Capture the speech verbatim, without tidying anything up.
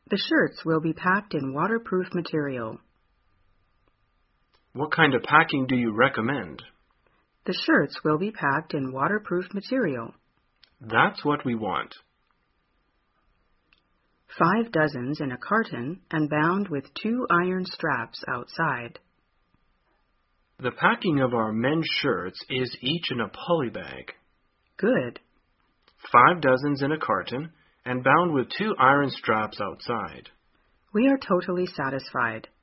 The shirts will be packed in waterproof material. What kind of packing do you recommend? The shirts will be packed in waterproof material. That's what we want. Five dozens in a carton and bound with two iron straps outside. The packing of our men's shirts is each in a poly bag. Good. Five dozens in a carton and bound with two iron straps outside. We are totally satisfied.